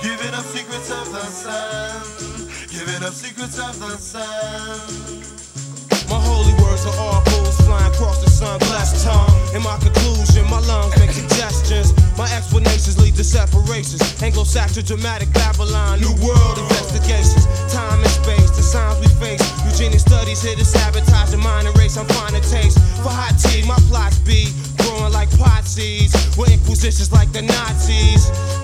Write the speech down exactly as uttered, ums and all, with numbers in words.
Giving up secrets of the sun. Giving up secrets of the sun. My holy words are all bulls flying across the sun, blessed tongue. In my conclusion, my lungs make suggestions. My explanations lead to separations. Anglo-Saxon, dramatic Babylon, new world investigations. Time and space, the signs we face. Eugenic studies here to sabotage the mind and race. I'm finding taste for hot tea. My plots be growing like pot seeds. With inquisitions like the Nazis.